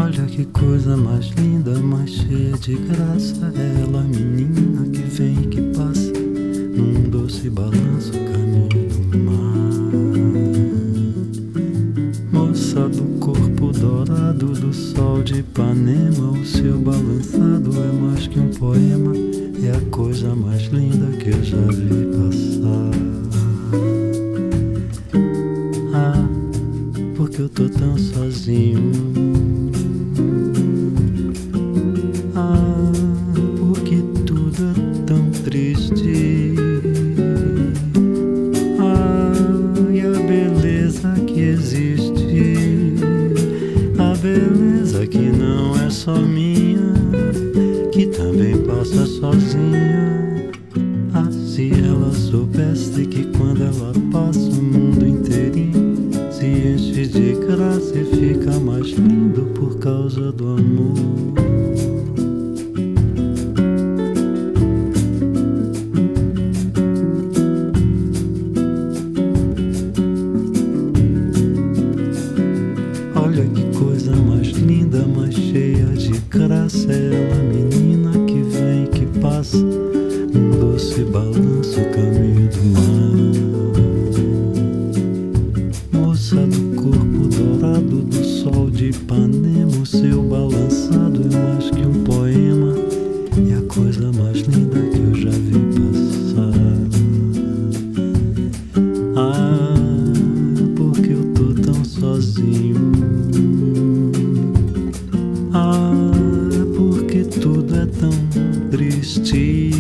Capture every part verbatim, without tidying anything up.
Olha que coisa mais linda, mais cheia de graça. Ela, menina que vem e que passa num doce balanço, caminho do mar. Moça do corpo dourado do sol de Ipanema, o seu balançado é mais que um poema, é a coisa mais linda que eu já vi passar. Ah, porque eu tô tão sozinho. Ah, porque tudo é tão triste. Ah, e a beleza que existe, a beleza que não é só minha, que também passa sozinha. Ah, se ela soubesse que quando ela passa o mundo inteirinho se enche de graça e fica mais lindo por causa do amor. Olha que coisa mais linda, mais cheia de graça. Ela, menina que vem e que passa num doce balanço, caminho do mar. Moça do corpo dourado do sol de Ipanema, o seu balançado é mais que um poema, é a coisa mais linda que eu já vi passar. Ah, porque eu tô tão sozinho. Ah, porque tudo é tão triste.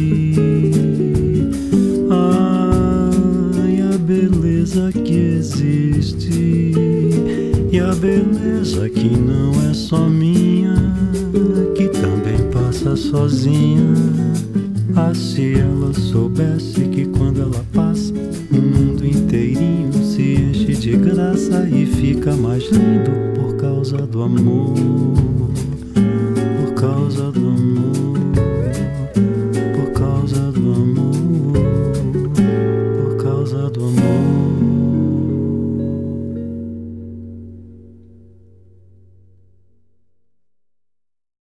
Ah, e a beleza que existe, e a beleza que não é só minha, que também passa sozinha. Ah, se ela soubesse que quando ela passa o mundo inteirinho se enche de graça e fica mais lindo por causa do amor, por causa do amor.